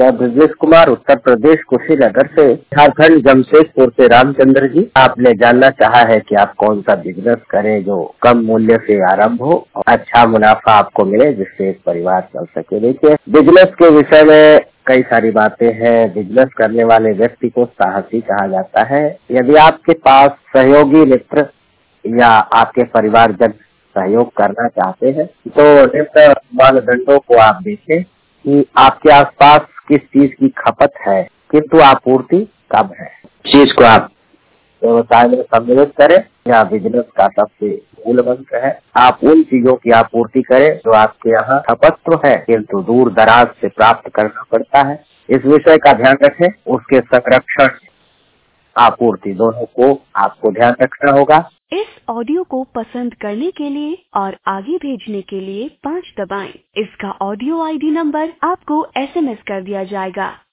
मैं ब्रजेश कुमार, उत्तर प्रदेश कुशीनगर से। झारखंड जमशेदपुर से रामचंद्र जी। आपने जानना चाहा है कि आप कौन सा बिजनेस करें जो कम मूल्य से आरंभ हो और अच्छा मुनाफा आपको मिले, जिससे एक परिवार चल सके। देखिए, बिजनेस के विषय में कई सारी बातें हैं। बिजनेस करने वाले व्यक्ति को साहसी कहा जाता है। यदि आपके पास सहयोगी मित्र या आपके परिवारजन सहयोग करना चाहते हैं तो निम्न मानदंडों को आप देखें कि आपके आसपास किस चीज की खपत है किंतु आपूर्ति कम है। चीज को आप व्यवसाय में सम्मिलित करें। या बिजनेस का सबसे मूल मंत्र है, आप उन चीजों की आपूर्ति करें जो आपके यहाँ खपत तो है किंतु दूर दराज से प्राप्त करना पड़ता है। इस विषय का ध्यान रखें। उसके संरक्षण, आपूर्ति दोनों को आपको ध्यान रखना होगा। इस ऑडियो को पसंद करने के लिए और आगे भेजने के लिए 5 दबाएं। इसका ऑडियो ID नंबर आपको SMS कर दिया जाएगा।